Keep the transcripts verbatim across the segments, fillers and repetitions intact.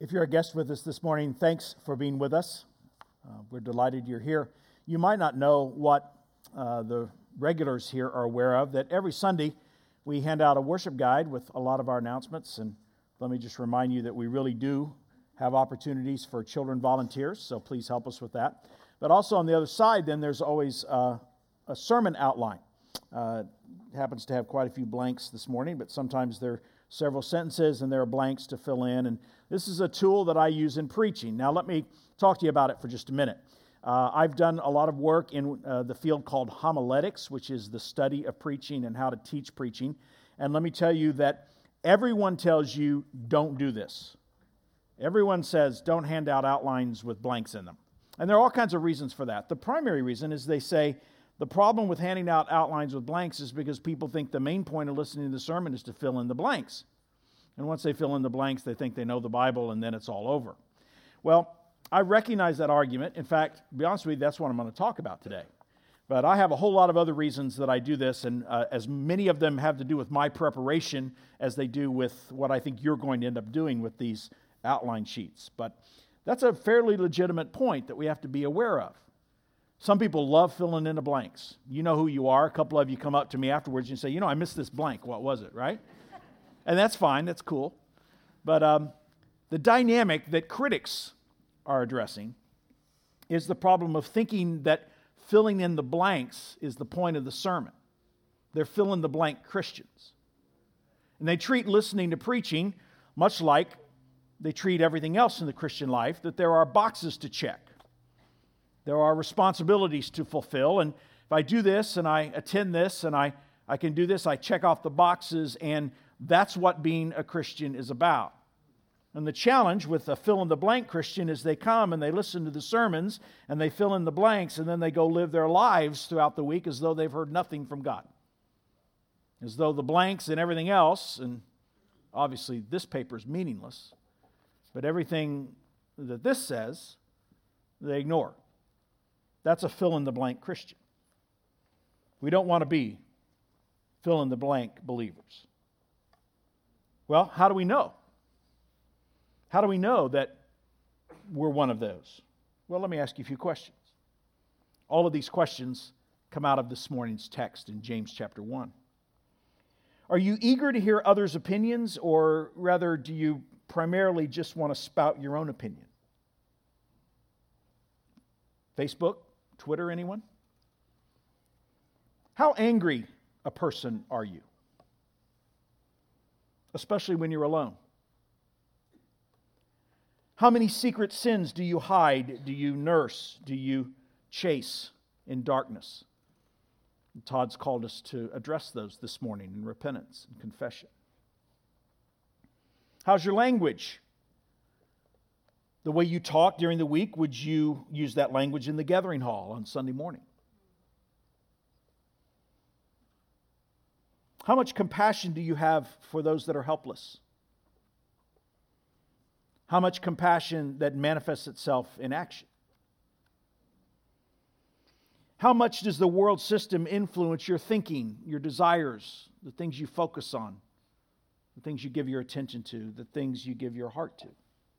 If you're a guest with us this morning, thanks for being with us. Uh, we're delighted you're here. You might not know what uh, the regulars here are aware of, that every Sunday we hand out a worship guide with a lot of our announcements. And let me just remind you that we really do have opportunities for children volunteers, so please help us with that. But also on the other side, then there's always uh, a sermon outline. Uh, it happens to have quite a few blanks this morning, but sometimes there are several sentences and there are blanks to fill in. And this is a tool that I use in preaching. Now let me talk to you about it for just a minute. Uh, I've done a lot of work in uh, the field called homiletics, which is the study of preaching and how to teach preaching. And let me tell you that everyone tells you don't do this. Everyone says don't hand out outlines with blanks in them. And there are all kinds of reasons for that. The primary reason is they say the problem with handing out outlines with blanks is because people think the main point of listening to the sermon is to fill in the blanks. And once they fill in the blanks, they think they know the Bible, and then it's all over. Well, I recognize that argument. In fact, to be honest with you, that's what I'm going to talk about today. But I have a whole lot of other reasons that I do this, and uh, as many of them have to do with my preparation as they do with what I think you're going to end up doing with these outline sheets. But that's a fairly legitimate point that we have to be aware of. Some people love filling in the blanks. You know who you are. A couple of you come up to me afterwards and say, you know, I missed this blank. What was it, right? And that's fine. That's cool. But um, the dynamic that critics are addressing is the problem of thinking that filling in the blanks is the point of the sermon. They're fill-in-the-blank Christians. And they treat listening to preaching much like they treat everything else in the Christian life, that there are boxes to check. There are responsibilities to fulfill, and if I do this and I attend this and I, I can do this, I check off the boxes, and that's what being a Christian is about. And the challenge with a fill-in-the-blank Christian is they come and they listen to the sermons and they fill in the blanks and then they go live their lives throughout the week as though they've heard nothing from God. As though the blanks and everything else, and obviously this paper is meaningless, but everything that this says, they ignore. That's a fill-in-the-blank Christian. We don't want to be fill-in-the-blank believers. Well, how do we know? How do we know that we're one of those? Well, let me ask you a few questions. All of these questions come out of this morning's text in James chapter one. Are you eager to hear others' opinions, or rather do you primarily just want to spout your own opinion? Facebook, Twitter, anyone? How angry a person are you? Especially when you're alone. How many secret sins do you hide, do you nurse, do you chase in darkness? And Todd's called us to address those this morning in repentance and confession. How's your language? The way you talk during the week, would you use that language in the gathering hall on Sunday morning? How much compassion do you have for those that are helpless? How much compassion that manifests itself in action? How much does the world system influence your thinking, your desires, the things you focus on, the things you give your attention to, the things you give your heart to?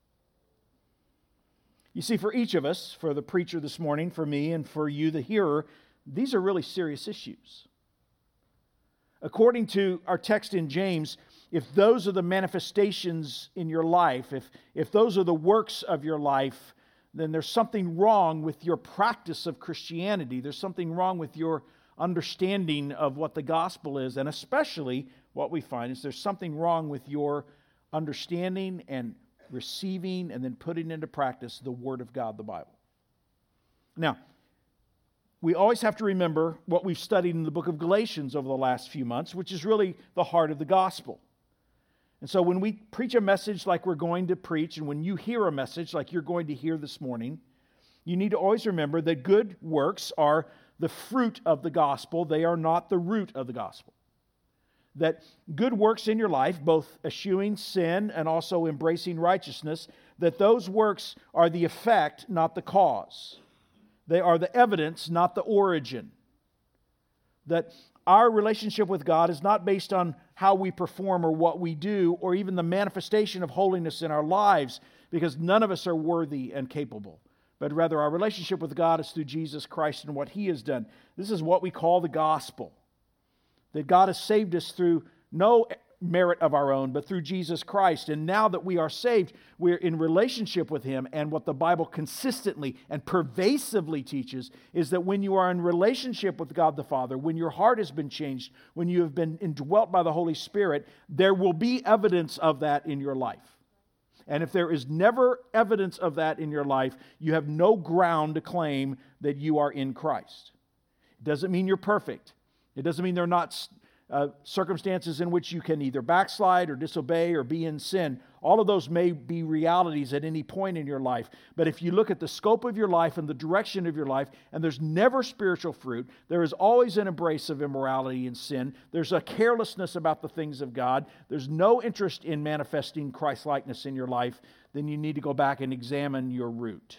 You see, for each of us, for the preacher this morning, for me, and for you, the hearer, these are really serious issues. According to our text in James, if those are the manifestations in your life, if, if those are the works of your life, then there's something wrong with your practice of Christianity. There's something wrong with your understanding of what the gospel is, and especially what we find is there's something wrong with your understanding and receiving and then putting into practice the Word of God, the Bible. Now, we always have to remember what we've studied in the book of Galatians over the last few months, which is really the heart of the gospel. And so when we preach a message like we're going to preach, and when you hear a message like you're going to hear this morning, you need to always remember that good works are the fruit of the gospel. They are not the root of the gospel. That good works in your life, both eschewing sin and also embracing righteousness, that those works are the effect, not the cause. They are the evidence, not the origin. That our relationship with God is not based on how we perform or what we do or even the manifestation of holiness in our lives, because none of us are worthy and capable. But rather our relationship with God is through Jesus Christ and what He has done. This is what we call the gospel. That God has saved us through no merit of our own, but through Jesus Christ. And now that we are saved, we're in relationship with Him. And what the Bible consistently and pervasively teaches is that when you are in relationship with God the Father, when your heart has been changed, when you have been indwelt by the Holy Spirit, there will be evidence of that in your life. And if there is never evidence of that in your life, you have no ground to claim that you are in Christ. It doesn't mean you're perfect. It doesn't mean there are not Uh, circumstances in which you can either backslide or disobey or be in sin. All of those may be realities at any point in your life. But if you look at the scope of your life and the direction of your life, and there's never spiritual fruit, there is always an embrace of immorality and sin. There's a carelessness about the things of God. There's no interest in manifesting Christ-likeness in your life. Then you need to go back and examine your root.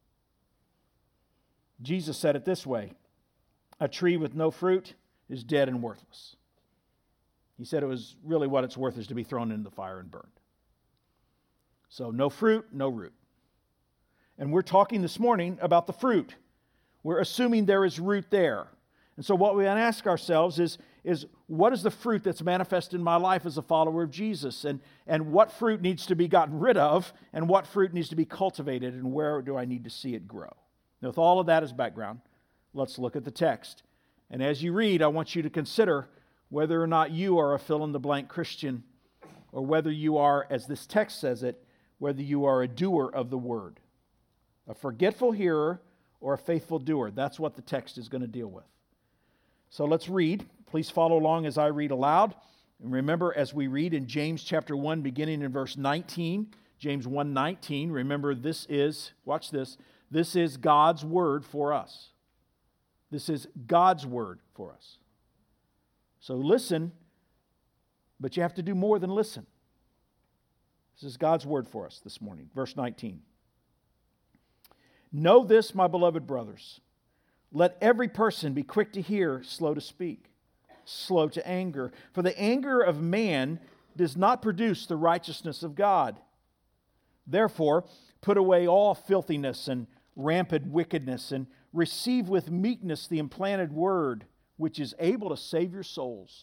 Jesus said it this way: a tree with no fruit is dead and worthless. He said it was really what it's worth is to be thrown into the fire and burned. So no fruit, no root. And we're talking this morning about the fruit. We're assuming there is root there. And so what we want to ask ourselves is, is what is the fruit that's manifest in my life as a follower of Jesus? And, and what fruit needs to be gotten rid of? And what fruit needs to be cultivated? And where do I need to see it grow? Now, with all of that as background, let's look at the text. And as you read, I want you to consider whether or not you are a fill-in-the-blank Christian, or whether you are, as this text says it, whether you are a doer of the word. A forgetful hearer or a faithful doer. That's what the text is going to deal with. So let's read. Please follow along as I read aloud. And remember, as we read in James chapter one, beginning in verse nineteen, James one nineteen, remember this is, watch this, this is God's word for us. This is God's word for us. So listen, but you have to do more than listen. This is God's word for us this morning. Verse nineteen. Know this, my beloved brothers. Let every person be quick to hear, slow to speak, slow to anger. For the anger of man does not produce the righteousness of God. Therefore, put away all filthiness and rampant wickedness, and receive with meekness the implanted word, which is able to save your souls.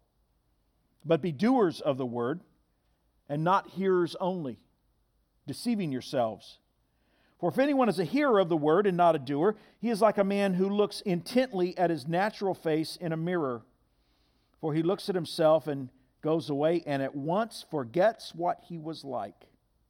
But be doers of the word, and not hearers only, deceiving yourselves. For if anyone is a hearer of the word and not a doer, he is like a man who looks intently at his natural face in a mirror. For he looks at himself and goes away and at once forgets what he was like.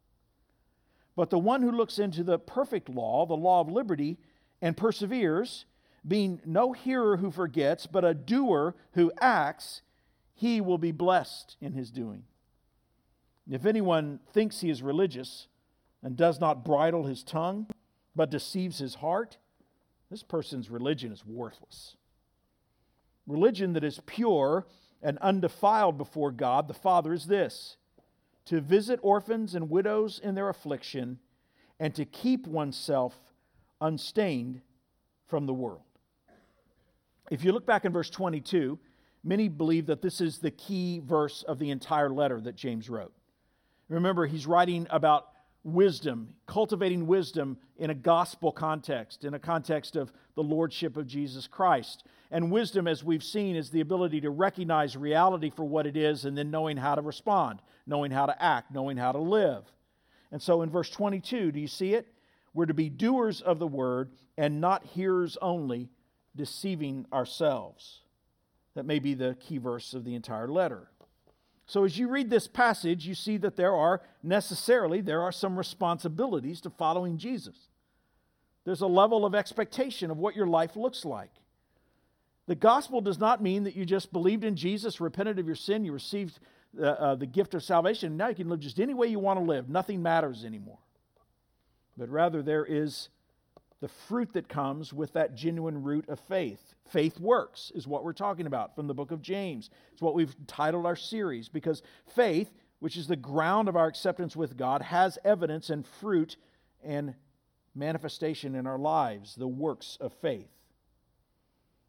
But the one who looks into the perfect law, the law of liberty, and perseveres, being no hearer who forgets, but a doer who acts, he will be blessed in his doing. If anyone thinks he is religious and does not bridle his tongue, but deceives his heart, this person's religion is worthless. Religion that is pure and undefiled before God the Father is this: to visit orphans and widows in their affliction, and to keep oneself unstained from the world. If you look back in verse twenty-two, many believe that this is the key verse of the entire letter that James wrote. Remember, he's writing about wisdom, cultivating wisdom in a gospel context, in a context of the lordship of Jesus Christ. And wisdom, as we've seen, is the ability to recognize reality for what it is and then knowing how to respond, knowing how to act, knowing how to live. And so in verse twenty-two, do you see it? We're to be doers of the word and not hearers only, deceiving ourselves. That may be the key verse of the entire letter. So as you read this passage, you see that there are necessarily, there are some responsibilities to following Jesus. There's a level of expectation of what your life looks like. The gospel does not mean that you just believed in Jesus, repented of your sin, you received uh, uh, the gift of salvation, and now you can live just any way you want to live. Nothing matters anymore. But rather there is the fruit that comes with that genuine root of faith. Faith works is what we're talking about from the book of James. It's what we've titled our series, because faith, which is the ground of our acceptance with God, has evidence and fruit and manifestation in our lives, the works of faith.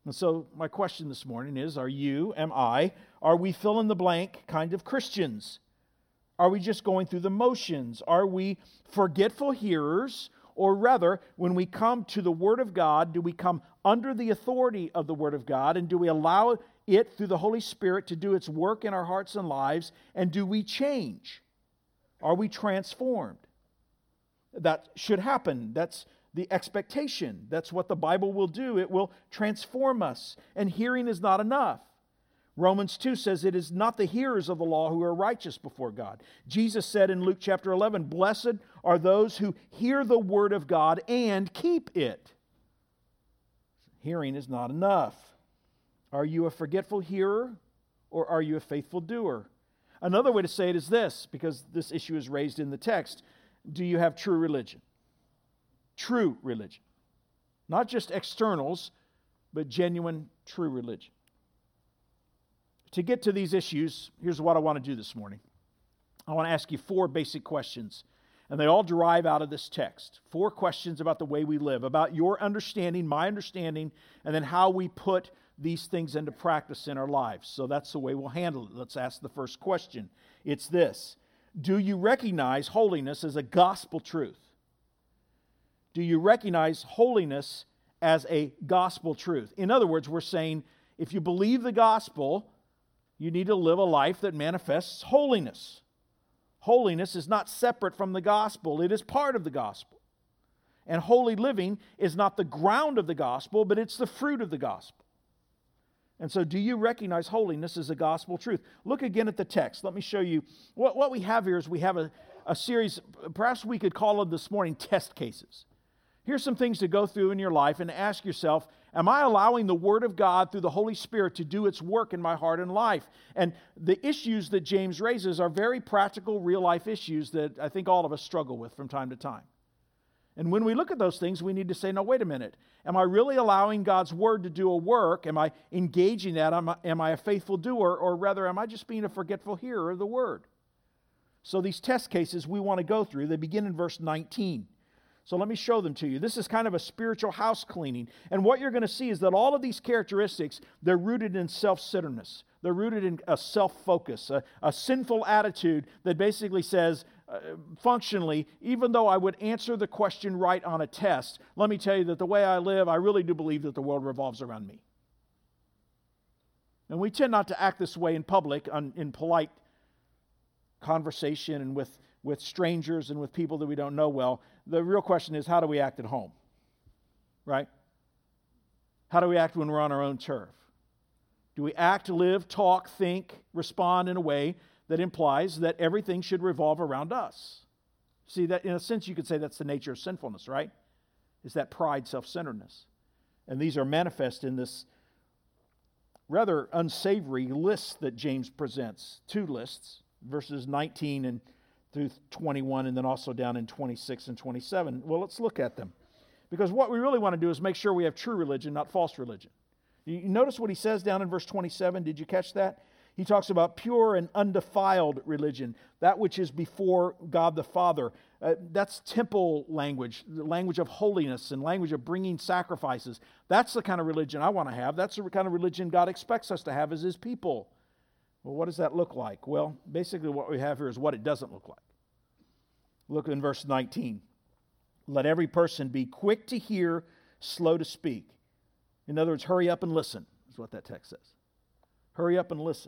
And so my question this morning is, are you, am I, are we fill in the blank kind of Christians? Are we just going through the motions? Are we forgetful hearers? Or rather, when we come to the Word of God, do we come under the authority of the Word of God, and do we allow it through the Holy Spirit to do its work in our hearts and lives, and do we change? Are we transformed? That should happen. That's the expectation. That's what the Bible will do. It will transform us, and hearing is not enough. Romans two says it is not the hearers of the law who are righteous before God. Jesus said in Luke chapter eleven, "Blessed are those who hear the word of God and keep it." Hearing is not enough. Are you a forgetful hearer, or are you a faithful doer? Another way to say it is this, because this issue is raised in the text. Do you have true religion? True religion. Not just externals, but genuine, true religion. To get to these issues, here's what I want to do this morning. I want to ask you four basic questions, and they all derive out of this text. Four questions about the way we live, about your understanding, my understanding, and then how we put these things into practice in our lives. So that's the way we'll handle it. Let's ask the first question. It's this: do you recognize holiness as a gospel truth? Do you recognize holiness as a gospel truth? In other words, we're saying if you believe the gospel, you need to live a life that manifests holiness. Holiness is not separate from the gospel. It is part of the gospel. And holy living is not the ground of the gospel, but it's the fruit of the gospel. And so do you recognize holiness as a gospel truth? Look again at the text. Let me show you. What, what we have here is we have a, a series, perhaps we could call them this morning test cases. Here's some things to go through in your life and ask yourself, am I allowing the Word of God through the Holy Spirit to do its work in my heart and life? And the issues that James raises are very practical, real-life issues that I think all of us struggle with from time to time. And when we look at those things, we need to say, no, wait a minute. Am I really allowing God's Word to do a work? Am I engaging that? Am I, am I a faithful doer? Or rather, am I just being a forgetful hearer of the Word? So these test cases we want to go through, they begin in verse nineteen. So let me show them to you. This is kind of a spiritual house cleaning. And what you're going to see is that all of these characteristics, they're rooted in self-centeredness. They're rooted in a self-focus, a, a sinful attitude that basically says, uh, functionally, even though I would answer the question right on a test, let me tell you that the way I live, I really do believe that the world revolves around me. And we tend not to act this way in public, on, in polite conversation and with with strangers and with people that we don't know well. The real question is, how do we act at home? Right? How do we act when we're on our own turf? Do we act, live, talk, think, respond in a way that implies that everything should revolve around us? See, that in a sense you could say that's the nature of sinfulness, right? It's that pride, self-centeredness. And these are manifest in this rather unsavory list that James presents. Two lists, verses nineteen and through twenty-one, and then also down in twenty-six and twenty-seven. Well, let's look at them. Because what we really want to do is make sure we have true religion, not false religion. You notice what he says down in verse twenty-seven? Did you catch that? He talks about pure and undefiled religion, that which is before God the Father. Uh, that's temple language, the language of holiness and language of bringing sacrifices. That's the kind of religion I want to have. That's the kind of religion God expects us to have as His people. Well, what does that look like? Well, basically what we have here is what it doesn't look like. Look in verse nineteen. Let every person be quick to hear, slow to speak. In other words, hurry up and listen, is what that text says. Hurry up and listen.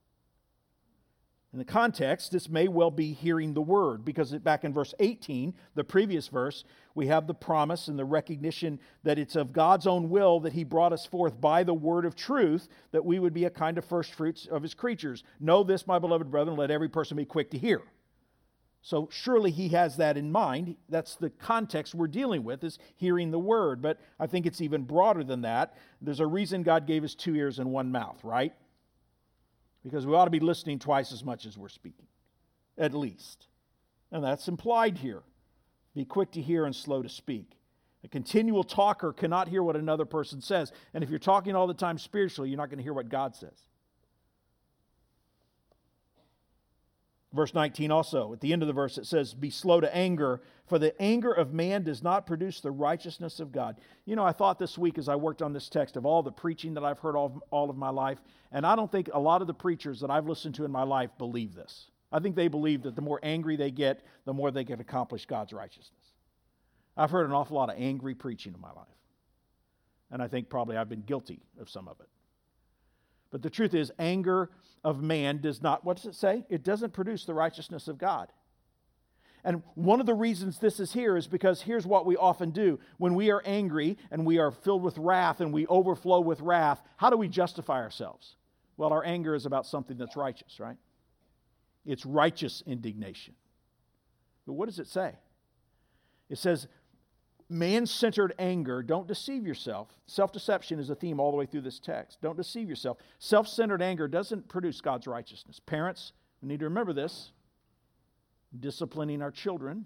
In the context, this may well be hearing the word, because back in verse eighteen, the previous verse, we have the promise and the recognition that it's of God's own will that He brought us forth by the word of truth, that we would be a kind of first fruits of His creatures. Know this, my beloved brethren, let every person be quick to hear. So surely He has that in mind. That's the context we're dealing with, is hearing the word. But I think it's even broader than that. There's a reason God gave us two ears and one mouth, right? Because we ought to be listening twice as much as we're speaking, at least. And that's implied here. Be quick to hear and slow to speak. A continual talker cannot hear what another person says. And if you're talking all the time spiritually, you're not going to hear what God says. Verse nineteen also, at the end of the verse, it says, be slow to anger, for the anger of man does not produce the righteousness of God. You know, I thought this week as I worked on this text of all the preaching that I've heard all, all of my life, and I don't think a lot of the preachers that I've listened to in my life believe this. I think they believe that the more angry they get, the more they can accomplish God's righteousness. I've heard an awful lot of angry preaching in my life, and I think probably I've been guilty of some of it. But the truth is, anger of man does not, what does it say? It doesn't produce the righteousness of God. And one of the reasons this is here is because here's what we often do. When we are angry and we are filled with wrath and we overflow with wrath, how do we justify ourselves? Well, our anger is about something that's righteous, right? It's righteous indignation. But what does it say? It says, man-centered anger, don't deceive yourself. Self-deception is a theme all the way through this text. Don't deceive yourself. Self-centered anger doesn't produce God's righteousness. Parents, we need to remember this. Disciplining our children.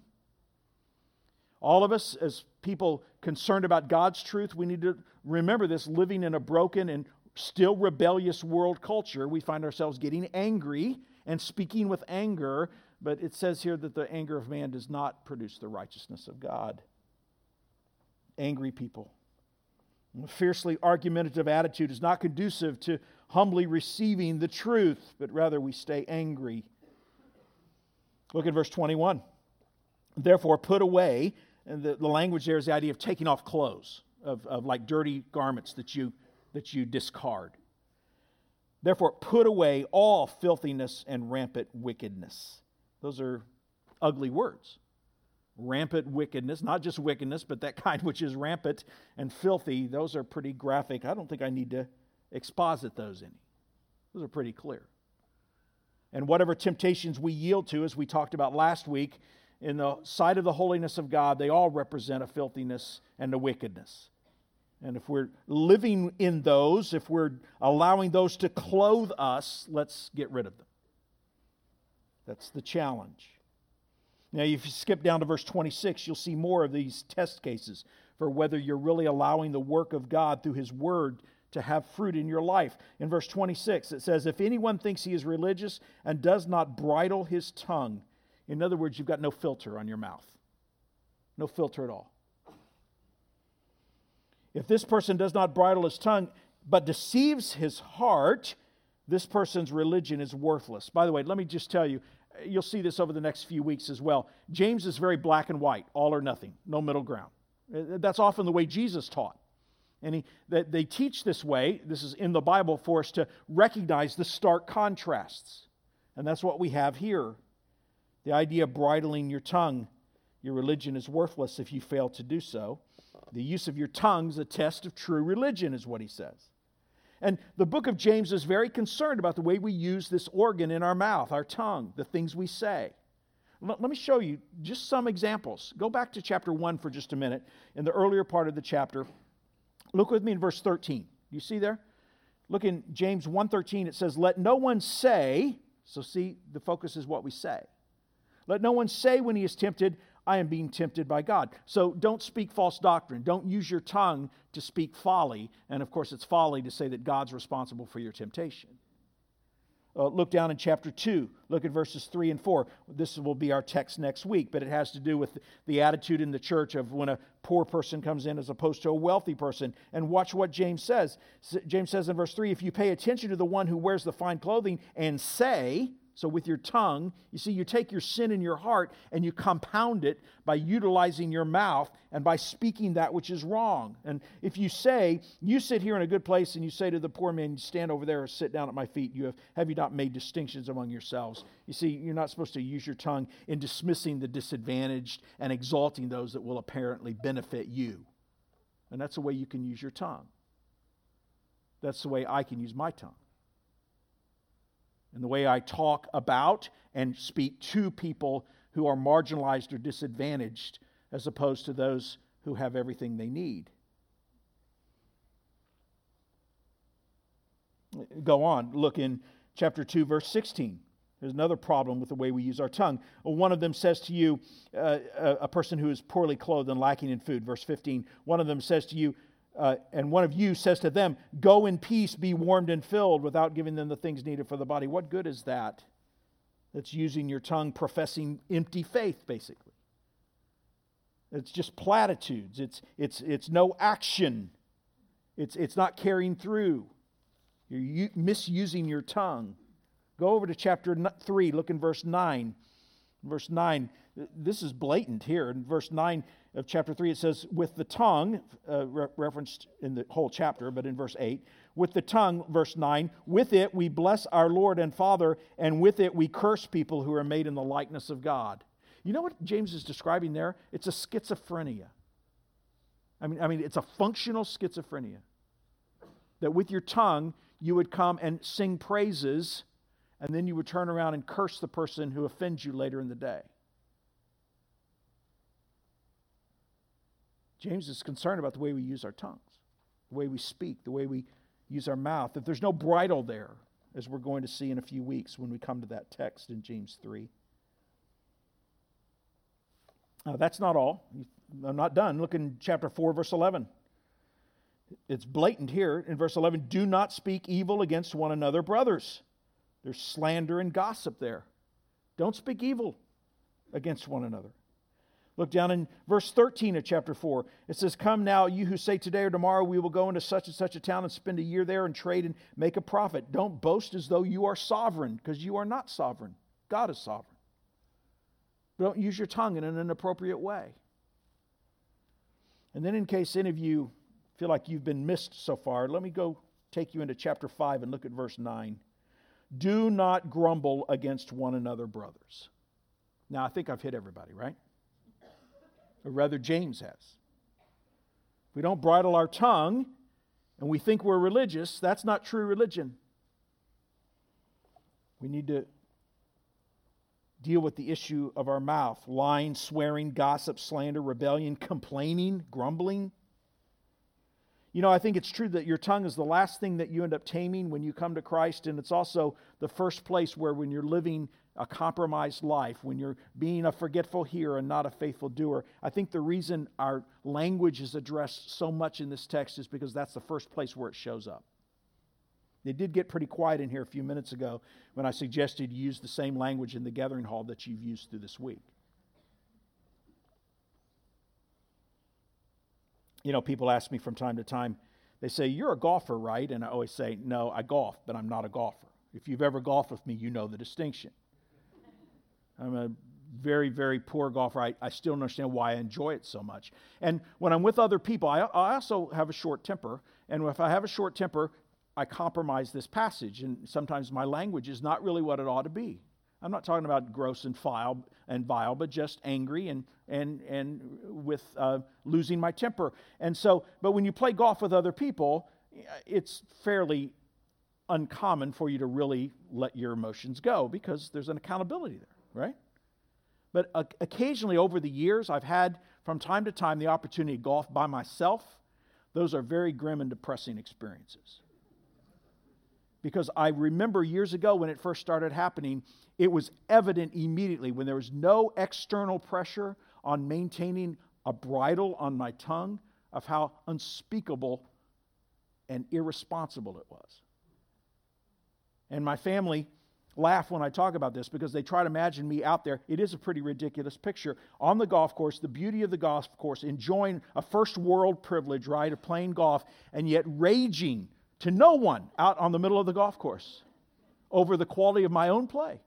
All of us, as people concerned about God's truth, we need to remember this. Living in a broken and still rebellious world culture, we find ourselves getting angry and speaking with anger, but it says here that the anger of man does not produce the righteousness of God. Angry people. A fiercely argumentative attitude is not conducive to humbly receiving the truth, but rather we stay angry. Look at verse twenty-one. Therefore, put away, and the, the language there is the idea of taking off clothes, of, of like dirty garments that you, that you discard. Therefore, put away all filthiness and rampant wickedness. Those are ugly words. Rampant wickedness, not just wickedness, but that kind which is rampant and filthy, those are pretty graphic. I don't think I need to exposit those any. Those are pretty clear. And whatever temptations we yield to, as we talked about last week, in the sight of the holiness of God, they all represent a filthiness and a wickedness. And if we're living in those, if we're allowing those to clothe us, let's get rid of them. That's the challenge. Now, if you skip down to verse twenty-six, you'll see more of these test cases for whether you're really allowing the work of God through His Word to have fruit in your life. In verse twenty-six, it says, if anyone thinks he is religious and does not bridle his tongue, in other words, you've got no filter on your mouth. No filter at all. If this person does not bridle his tongue, but deceives his heart, this person's religion is worthless. By the way, let me just tell you, you'll see this over the next few weeks as well. James is very black and white, all or nothing, no middle ground. That's often the way Jesus taught. And he, that they teach this way, this is in the Bible for us to recognize the stark contrasts. And that's what we have here. The idea of bridling your tongue. Your religion is worthless if you fail to do so. The use of your tongue is a test of true religion, is what he says. And the book of James is very concerned about the way we use this organ in our mouth, our tongue, the things we say. Let, let me show you just some examples. Go back to chapter one for just a minute. In the earlier part of the chapter, look with me in verse thirteen. You see there? Look in James one thirteen, it says, let no one say, so see, the focus is what we say. Let no one say when he is tempted, I am being tempted by God. So don't speak false doctrine. Don't use your tongue to speak folly. And of course, it's folly to say that God's responsible for your temptation. Uh, look down in chapter two. Look at verses three and four. This will be our text next week, but it has to do with the attitude in the church of when a poor person comes in as opposed to a wealthy person. And watch what James says. James says in verse three, if you pay attention to the one who wears the fine clothing and say, so with your tongue, you see, you take your sin in your heart and you compound it by utilizing your mouth and by speaking that which is wrong. And if you say, you sit here in a good place and you say to the poor man, stand over there or sit down at my feet, you have, have you not made distinctions among yourselves? You see, you're not supposed to use your tongue in dismissing the disadvantaged and exalting those that will apparently benefit you. And that's the way you can use your tongue. That's the way I can use my tongue. And the way I talk about and speak to people who are marginalized or disadvantaged as opposed to those who have everything they need. Go on, look in chapter two, verse sixteen. There's another problem with the way we use our tongue. One of them says to you, uh, a person who is poorly clothed and lacking in food, verse fifteen, one of them says to you, Uh, and one of you says to them, go in peace, be warmed and filled, without giving them the things needed for the body. What good is that? That's using your tongue, professing empty faith, basically. It's just platitudes. It's, it's, it's no action. It's, it's not carrying through. You're u- misusing your tongue. Go over to chapter three, look in verse nine. Verse nine, this is blatant here. In verse nine of chapter three, it says, with the tongue, uh, re- referenced in the whole chapter, but in verse eight, with the tongue, verse nine, with it we bless our Lord and Father, and with it we curse people who are made in the likeness of God. You know what James is describing there? It's a schizophrenia. I mean, I mean, it's a functional schizophrenia. That with your tongue, you would come and sing praises, and then you would turn around and curse the person who offends you later in the day. James is concerned about the way we use our tongues, the way we speak, the way we use our mouth. That there's no bridle there, as we're going to see in a few weeks when we come to that text in James three. Now, that's not all. I'm not done. Look in chapter four, verse eleven. It's blatant here in verse eleven. Do not speak evil against one another, brothers. There's slander and gossip there. Don't speak evil against one another. Look down in verse thirteen of chapter four. It says, come now, you who say today or tomorrow we will go into such and such a town and spend a year there and trade and make a profit. Don't boast as though you are sovereign, because you are not sovereign. God is sovereign. Don't use your tongue in an inappropriate way. And then in case any of you feel like you've been missed so far, let me go take you into chapter five and look at verse nine. Do not grumble against one another, brothers. Now, I think I've hit everybody, right? Or rather, James has. If we don't bridle our tongue and we think we're religious, that's not true religion. We need to deal with the issue of our mouth. Lying, swearing, gossip, slander, rebellion, complaining, grumbling. You know, I think it's true that your tongue is the last thing that you end up taming when you come to Christ, and it's also the first place where when you're living a compromised life, when you're being a forgetful hearer and not a faithful doer. I think the reason our language is addressed so much in this text is because that's the first place where it shows up. It did get pretty quiet in here a few minutes ago when I suggested you use the same language in the gathering hall that you've used through this week. You know, people ask me from time to time, they say, you're a golfer, right? And I always say, no, I golf, but I'm not a golfer. If you've ever golfed with me, you know the distinction. I'm a very, very poor golfer. I, I still don't understand why I enjoy it so much. And when I'm with other people, I, I also have a short temper. And if I have a short temper, I compromise this passage, and sometimes my language is not really what it ought to be. I'm not talking about gross and vile, and vile, but just angry and and and with uh, losing my temper. And so, but when you play golf with other people, it's fairly uncommon for you to really let your emotions go because there's an accountability there, right? But uh, occasionally over the years, I've had from time to time the opportunity to golf by myself. Those are very grim and depressing experiences. Because I remember years ago when it first started happening, it was evident immediately when there was no external pressure on maintaining a bridle on my tongue of how unspeakable and irresponsible it was. And my family laugh when I talk about this because they try to imagine me out there. It is a pretty ridiculous picture. On the golf course, the beauty of the golf course, enjoying a first world privilege, right, of playing golf, and yet raging to no one out on the middle of the golf course over the quality of my own play.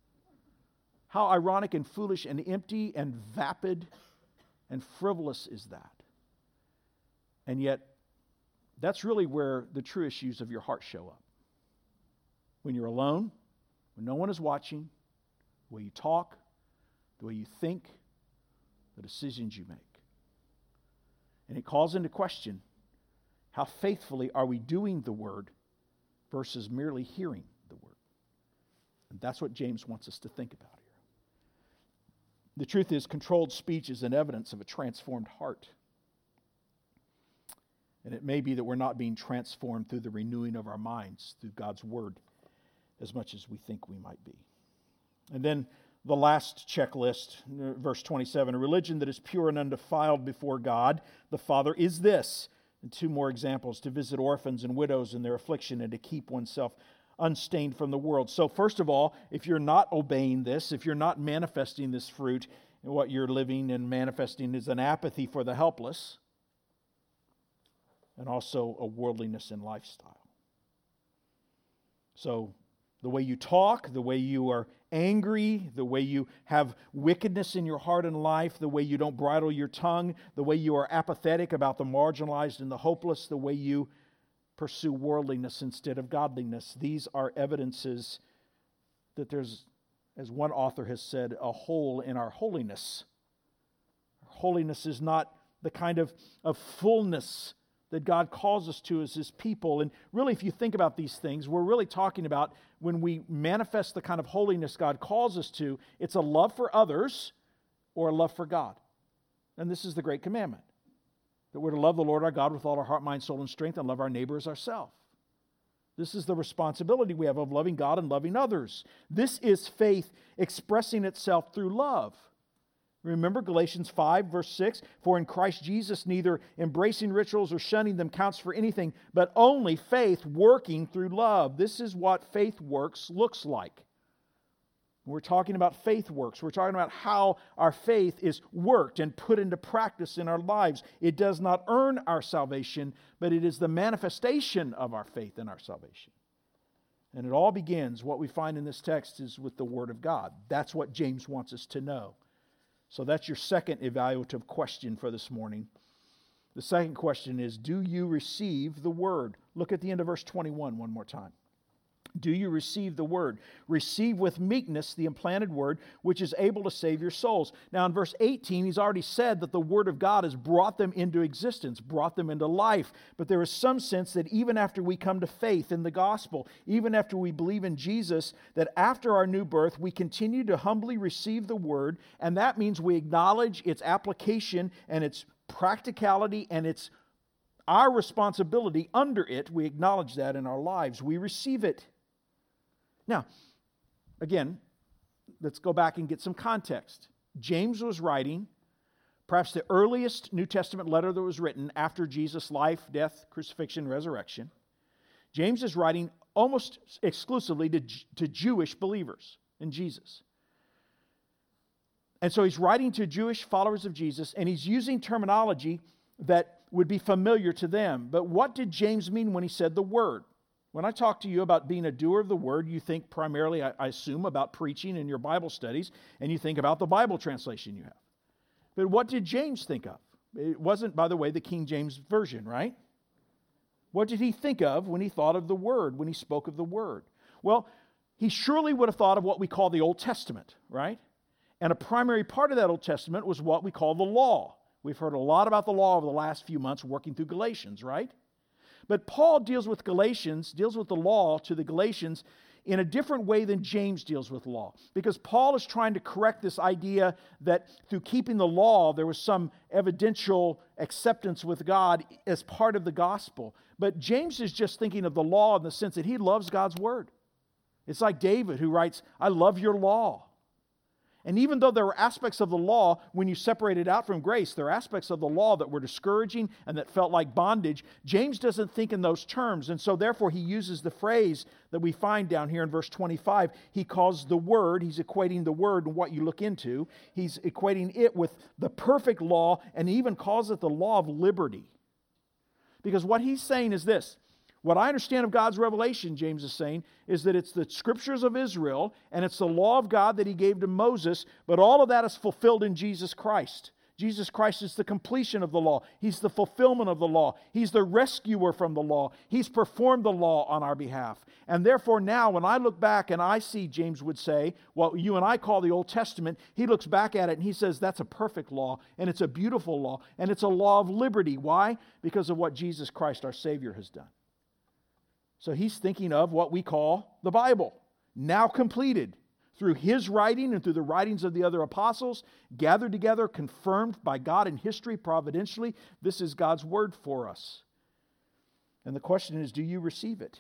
How ironic and foolish and empty and vapid and frivolous is that? And yet, that's really where the true issues of your heart show up. When you're alone, when no one is watching, the way you talk, the way you think, the decisions you make. And it calls into question, how faithfully are we doing the word versus merely hearing the word? And that's what James wants us to think about here. The truth is, controlled speech is an evidence of a transformed heart. And it may be that we're not being transformed through the renewing of our minds, through God's word, as much as we think we might be. And then the last checklist, verse twenty-seven, a religion that is pure and undefiled before God, the Father, is this. And two more examples, to visit orphans and widows in their affliction and to keep oneself unstained from the world. So first of all, if you're not obeying this, if you're not manifesting this fruit, what you're living and manifesting is an apathy for the helpless and also a worldliness in lifestyle. So the way you talk, the way you are angry, the way you have wickedness in your heart and life, the way you don't bridle your tongue, the way you are apathetic about the marginalized and the hopeless, the way you pursue worldliness instead of godliness. These are evidences that there's, as one author has said, a hole in our holiness. Holiness is not the kind of, of fullness that God calls us to as His people. And really, if you think about these things, we're really talking about when we manifest the kind of holiness God calls us to, it's a love for others or a love for God. And this is the great commandment, that we're to love the Lord our God with all our heart, mind, soul, and strength, and love our neighbor as ourselves. This is the responsibility we have of loving God and loving others. This is faith expressing itself through love. Remember Galatians five, verse six, for in Christ Jesus neither embracing rituals or shunning them counts for anything, but only faith working through love. This is what faith works looks like. We're talking about faith works. We're talking about how our faith is worked and put into practice in our lives. It does not earn our salvation, but it is the manifestation of our faith in our salvation. And it all begins, what we find in this text is with the Word of God. That's what James wants us to know. So that's your second evaluative question for this morning. The second question is, do you receive the Word? Look at the end of verse twenty-one one more time. Do you receive the Word? Receive with meekness the implanted Word, which is able to save your souls. Now in verse eighteen, he's already said that the Word of God has brought them into existence, brought them into life. But there is some sense that even after we come to faith in the gospel, even after we believe in Jesus, that after our new birth, we continue to humbly receive the Word, and that means we acknowledge its application and its practicality and its our responsibility under it. We acknowledge that in our lives. We receive it. Now, again, let's go back and get some context. James was writing perhaps the earliest New Testament letter that was written after Jesus' life, death, crucifixion, resurrection. James is writing almost exclusively to, to Jewish believers in Jesus. And so he's writing to Jewish followers of Jesus, and he's using terminology that would be familiar to them. But what did James mean when he said the Word? When I talk to you about being a doer of the Word, you think primarily, I, I assume, about preaching in your Bible studies, and you think about the Bible translation you have. But what did James think of? It wasn't, by the way, the King James Version, right? What did he think of when he thought of the Word, when he spoke of the Word? Well, he surely would have thought of what we call the Old Testament, right? And a primary part of that Old Testament was what we call the law. We've heard a lot about the law over the last few months working through Galatians, right? But Paul deals with Galatians, deals with the law to the Galatians in a different way than James deals with law. Because Paul is trying to correct this idea that through keeping the law, there was some evidential acceptance with God as part of the gospel. But James is just thinking of the law in the sense that he loves God's word. It's like David who writes, I love your law. And even though there were aspects of the law, when you separate it out from grace, there are aspects of the law that were discouraging and that felt like bondage. James doesn't think in those terms. And so therefore he uses the phrase that we find down here in verse twenty-five. He calls the Word, he's equating the Word and what you look into. He's equating it with the perfect law, and he even calls it the law of liberty. Because what he's saying is this. What I understand of God's revelation, James is saying, is that it's the scriptures of Israel and it's the law of God that he gave to Moses, but all of that is fulfilled in Jesus Christ. Jesus Christ is the completion of the law. He's the fulfillment of the law. He's the rescuer from the law. He's performed the law on our behalf. And therefore now, when I look back and I see, James would say, what you and I call the Old Testament, he looks back at it and he says that's a perfect law, and it's a beautiful law, and it's a law of liberty. Why? Because of what Jesus Christ, our Savior, has done. So he's thinking of what we call the Bible, now completed through his writing and through the writings of the other apostles, gathered together, confirmed by God in history providentially. This is God's word for us. And the question is, do you receive it?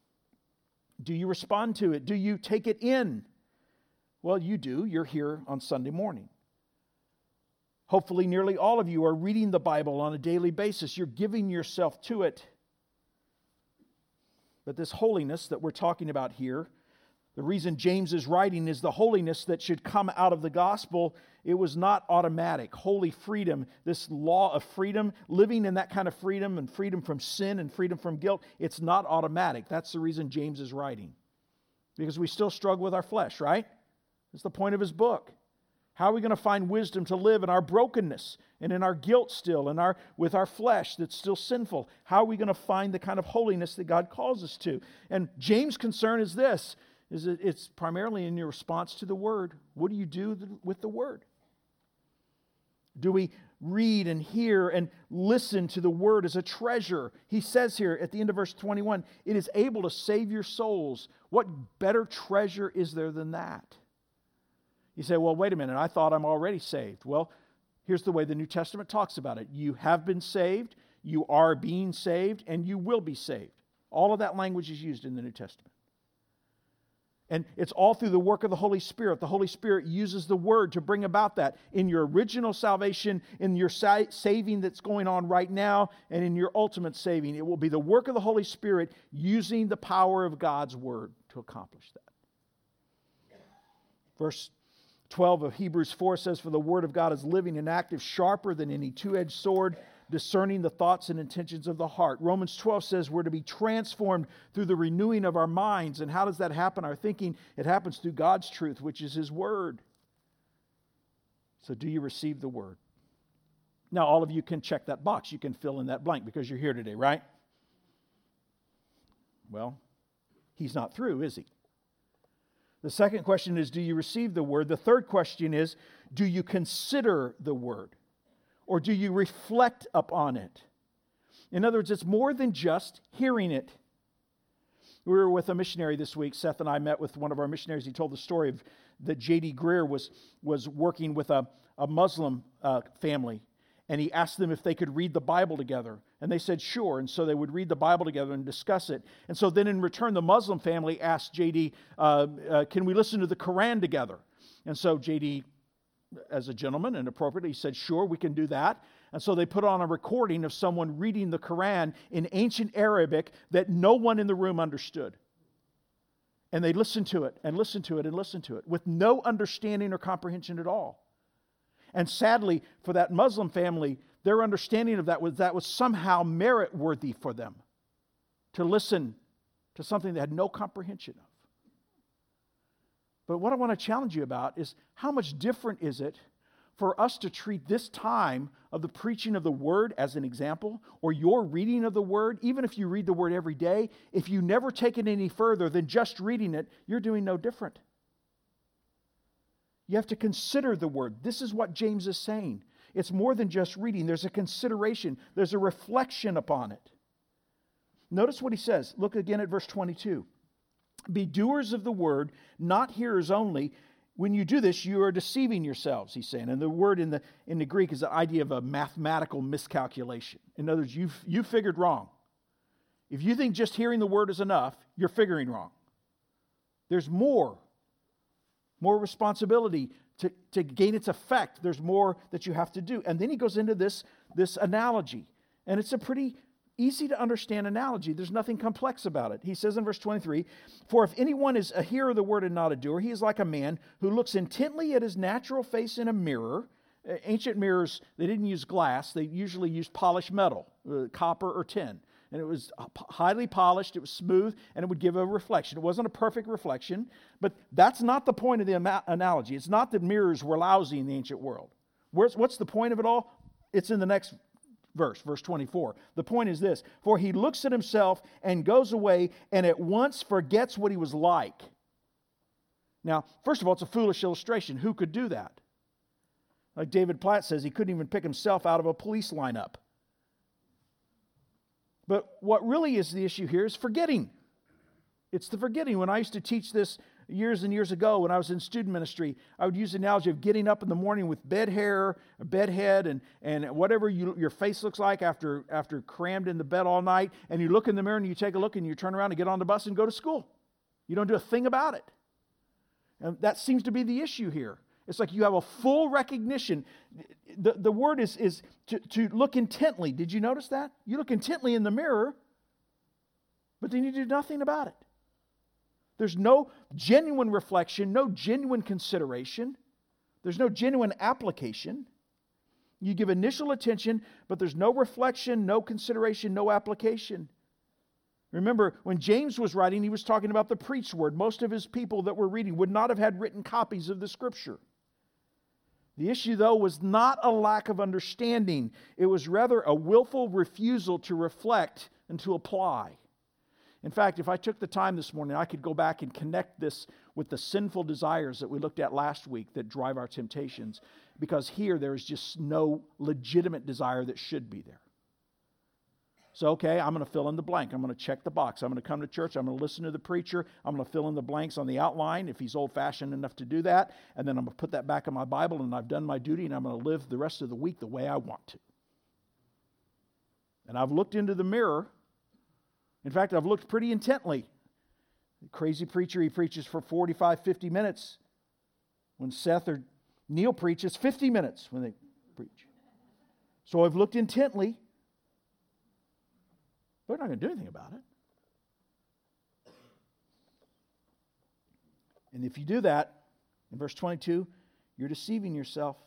Do you respond to it? Do you take it in? Well, you do. You're here on Sunday morning. Hopefully, nearly all of you are reading the Bible on a daily basis. You're giving yourself to it. But this holiness that we're talking about here, the reason James is writing is the holiness that should come out of the gospel. It was not automatic. Holy freedom, this law of freedom, living in that kind of freedom and freedom from sin and freedom from guilt, it's not automatic. That's the reason James is writing. Because we still struggle with our flesh, right? That's the point of his book. How are we going to find wisdom to live in our brokenness and in our guilt still, and our with our flesh that's still sinful? How are we going to find the kind of holiness that God calls us to? And James' concern is this, is that it's primarily in your response to the Word. What do you do with the Word? Do we read and hear and listen to the Word as a treasure? He says here at the end of verse twenty-one, it is able to save your souls. What better treasure is there than that? You say, well, wait a minute, I thought I'm already saved. Well, here's the way the New Testament talks about it. You have been saved, you are being saved, and you will be saved. All of that language is used in the New Testament. And it's all through the work of the Holy Spirit. The Holy Spirit uses the Word to bring about that. In your original salvation, in your sa- saving that's going on right now, and in your ultimate saving, it will be the work of the Holy Spirit using the power of God's Word to accomplish that. Verse twelve of Hebrews four says, for the Word of God is living and active, sharper than any two-edged sword, discerning the thoughts and intentions of the heart. Romans twelve says we're to be transformed through the renewing of our minds. And how does that happen? Our thinking, it happens through God's truth, which is His Word. So do you receive the Word? Now, all of you can check that box. You can fill in that blank because you're here today, right? Well, He's not through, is He? The second question is, do you receive the Word? The third question is, do you consider the Word? Or do you reflect upon it? In other words, it's more than just hearing it. We were with a missionary this week. Seth and I met with one of our missionaries. He told the story of that J D Greer was, was working with a, a Muslim uh, family. And he asked them if they could read the Bible together. And they said, sure. And so they would read the Bible together and discuss it. And so then in return, the Muslim family asked J D, uh, uh, can we listen to the Quran together? And so J D, as a gentleman and appropriately, he said, sure, we can do that. And so they put on a recording of someone reading the Quran in ancient Arabic that no one in the room understood. And they listened to it and listened to it and listened to it with no understanding or comprehension at all. And sadly, for that Muslim family, their understanding of that was that was somehow merit-worthy for them to listen to something they had no comprehension of. But what I want to challenge you about is how much different is it for us to treat this time of the preaching of the Word as an example, or your reading of the Word, even if you read the Word every day, if you never take it any further than just reading it, you're doing no different. You have to consider the Word. This is what James is saying. It's more than just reading. There's a consideration. There's a reflection upon it. Notice what he says. Look again at verse twenty-two. Be doers of the Word, not hearers only. When you do this, you are deceiving yourselves, he's saying. And the word in the in the Greek is the idea of a mathematical miscalculation. In other words, you've, you figured wrong. If you think just hearing the Word is enough, you're figuring wrong. There's more. More responsibility to, to gain its effect. There's more that you have to do. And then he goes into this, this analogy. And it's a pretty easy to understand analogy. There's nothing complex about it. He says in verse twenty-three, for if anyone is a hearer of the word and not a doer, he is like a man who looks intently at his natural face in a mirror. Ancient mirrors, they didn't use glass. They usually used polished metal, uh, copper or tin. And it was highly polished, it was smooth, and it would give a reflection. It wasn't a perfect reflection, but that's not the point of the ama- analogy. It's not that mirrors were lousy in the ancient world. Where's, what's the point of it all? It's in the next verse, verse twenty-four. The point is this, for he looks at himself and goes away and at once forgets what he was like. Now, first of all, it's a foolish illustration. Who could do that? Like David Platt says, he couldn't even pick himself out of a police lineup. But what really is the issue here is forgetting. It's the forgetting. When I used to teach this years and years ago, when I was in student ministry, I would use the analogy of getting up in the morning with bed hair, a bed head, and, and whatever you, your face looks like after, after crammed in the bed all night, and you look in the mirror and you take a look and you turn around and get on the bus and go to school. You don't do a thing about it. And that seems to be the issue here. It's like you have a full recognition. The, the word is, is to, to look intently. Did you notice that? You look intently in the mirror, But then you do nothing about it. There's no genuine reflection, no genuine consideration. There's no genuine application. You give initial attention, but there's no reflection, no consideration, no application. Remember, when James was writing, he was talking about the preached word. Most of his people that were reading would not have had written copies of the Scripture. The issue, though, was not a lack of understanding. It was rather a willful refusal to reflect and to apply. In fact, if I took the time this morning, I could go back and connect this with the sinful desires that we looked at last week that drive our temptations. Because here, there is just no legitimate desire that should be there. So, okay, I'm going to fill in the blank. I'm going to check the box. I'm going to come to church. I'm going to listen to the preacher. I'm going to fill in the blanks on the outline if he's old-fashioned enough to do that. And then I'm going to put that back in my Bible, and I've done my duty, and I'm going to live the rest of the week the way I want to. And I've looked into the mirror. In fact, I've looked pretty intently. The crazy preacher, he preaches for forty-five, fifty minutes. When Seth or Neil preaches, fifty minutes when they preach. So I've looked intently. They're not going to do anything about it. And if you do that, in verse twenty-two, you're deceiving yourself.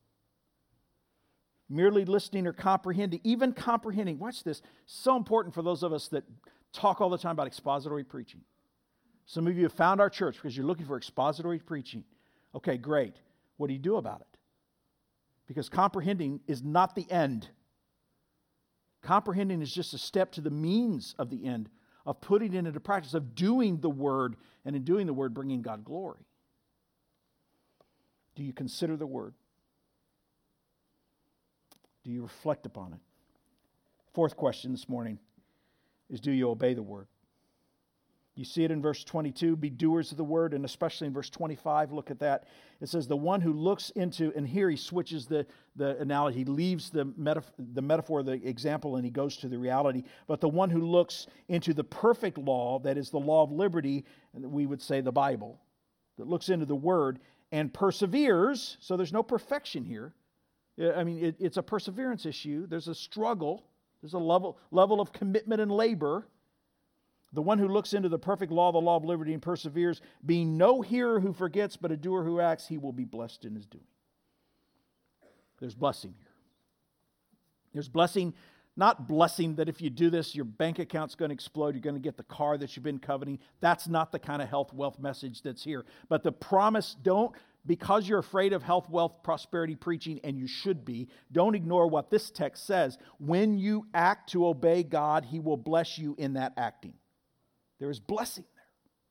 Merely listening or comprehending, even comprehending, watch this, so important for those of us that talk all the time about expository preaching. Some of you have found our church because you're looking for expository preaching. Okay, great. What do you do about it? Because comprehending is not the end. Comprehending is just a step to the means of the end, of putting it into practice, of doing the Word, and in doing the Word, bringing God glory. Do you consider the Word? Do you reflect upon it? Fourth question this morning is, do you obey the Word? You see it in verse twenty-two, be doers of the Word, and especially in verse twenty-five, look at that. It says, the one who looks into, and here he switches the, the analogy, he leaves the, metaf- the metaphor, the example, and he goes to the reality. But the one who looks into the perfect law, that is the law of liberty, we would say the Bible, that looks into the Word and perseveres, so there's no perfection here. I mean, it, it's a perseverance issue. There's a struggle. There's a level, level of commitment and labor. The one who looks into the perfect law, the law of liberty, and perseveres, being no hearer who forgets, but a doer who acts, he will be blessed in his doing. There's blessing here. There's blessing, not blessing that if you do this, your bank account's going to explode, you're going to get the car that you've been coveting. That's not the kind of health, wealth message that's here. But the promise, don't, because you're afraid of health, wealth, prosperity preaching, and you should be, don't ignore what this text says. When you act to obey God, he will bless you in that acting. There is blessing there.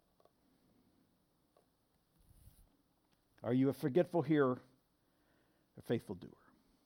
Are you a forgetful hearer, a faithful doer?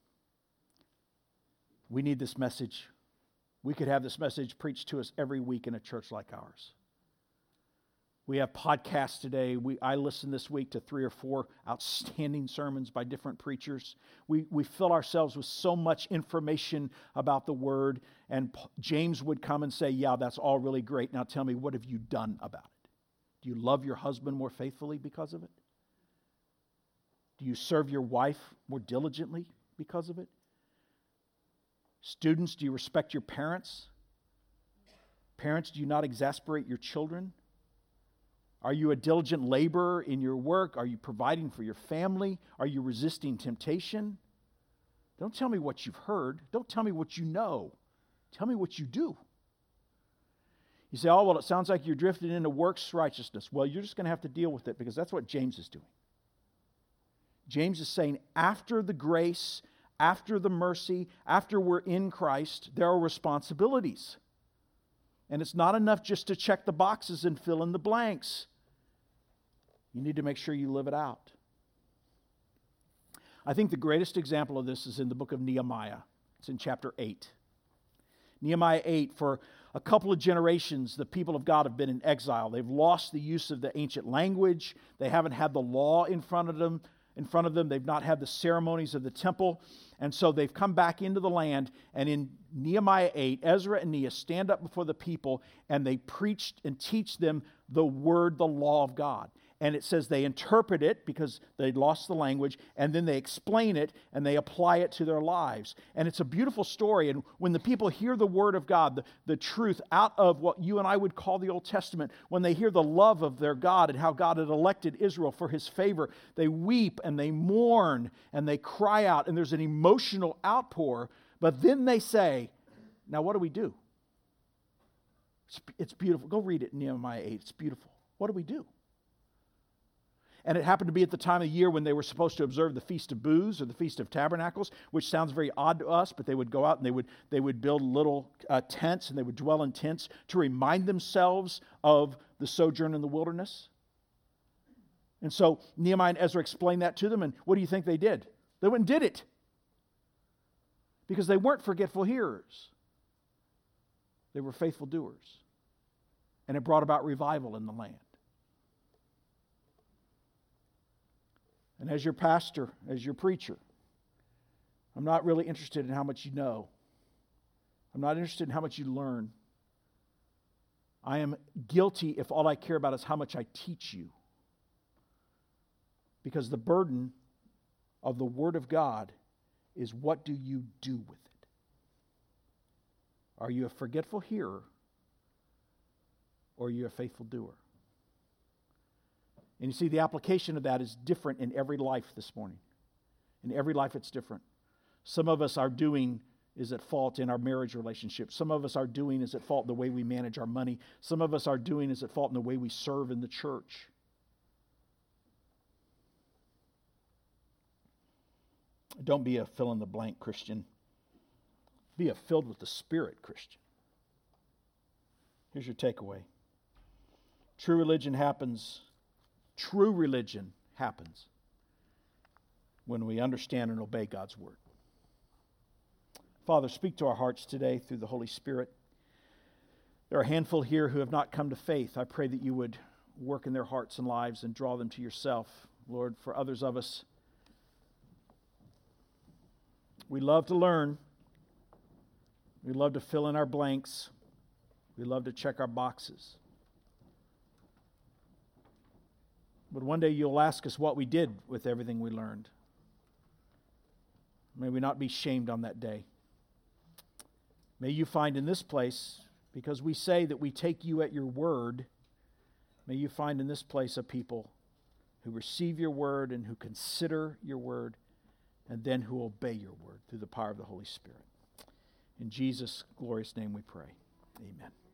We need this message. We could have this message preached to us every week in a church like ours. We have podcasts today. We, I listened this week to three or four outstanding sermons by different preachers. We, we fill ourselves with so much information about the Word, and James would come and say, yeah, that's all really great. Now tell me, what have you done about it? Do you love your husband more faithfully because of it? Do you serve your wife more diligently because of it? Students, do you respect your parents? Parents, do you not exasperate your children? Are you a diligent laborer in your work? Are you providing for your family? Are you resisting temptation? Don't tell me what you've heard. Don't tell me what you know. Tell me what you do. You say, oh, well, it sounds like you're drifting into works righteousness. Well, you're just going to have to deal with it because that's what James is doing. James is saying after the grace, after the mercy, after we're in Christ, there are responsibilities. And it's not enough just to check the boxes and fill in the blanks. You need to make sure you live it out. I think the greatest example of this is in the book of Nehemiah. It's in chapter eight. Nehemiah eight, for a couple of generations, the people of God have been in exile. They've lost the use of the ancient language. They haven't had the law in front of them. In front of them, they've not had the ceremonies of the temple. And so they've come back into the land, and in Nehemiah eight, Ezra and Nehemiah stand up before the people, and they preach and teach them the word, the law of God. and it says they interpret it because they lost the language, and then they explain it and they apply it to their lives. And it's a beautiful story. And when the people hear the word of God, the, the truth out of what you and I would call the Old Testament, when they hear the love of their God and how God had elected Israel for his favor, they weep and they mourn and they cry out, and there's an emotional outpour. But then they say, now what do we do? It's, it's beautiful. Go read it in Nehemiah eight. It's beautiful. What do we do? And it happened to be at the time of year when they were supposed to observe the Feast of Booths or the Feast of Tabernacles, which sounds very odd to us, but they would go out and they would, they would build little uh, tents, and they would dwell in tents to remind themselves of the sojourn in the wilderness. And so Nehemiah and Ezra explained that to them, and what do you think they did? They went and did it. Because they weren't forgetful hearers. They were faithful doers. And it brought about revival in the land. And as your pastor, as your preacher, I'm not really interested in how much you know. I'm not interested in how much you learn. I am guilty if all I care about is how much I teach you. Because the burden of the Word of God is, what do you do with it? Are you a forgetful hearer, or are you a faithful doer? And you see, the application of that is different in every life this morning. In every life it's different. Some of us, our doing is at fault in our marriage relationship. Some of us, our doing is at fault in the way we manage our money. Some of us, our doing is at fault in the way we serve in the church. Don't be a fill-in-the-blank Christian. Be a filled with the Spirit Christian. Here's your takeaway. True religion happens, true religion happens when we understand and obey God's Word. Father, speak to our hearts today through the Holy Spirit. There are a handful here who have not come to faith. I pray that you would work in their hearts and lives and draw them to yourself. Lord, for others of us, we love to learn. We love to fill in our blanks. We love to check our boxes. But one day you'll ask us what we did with everything we learned. May we not be shamed on that day. May you find in this place, because we say that we take you at your word, may you find in this place a people who receive your word and who consider your word, and then who obey your word through the power of the Holy Spirit. In Jesus' glorious name we pray. Amen.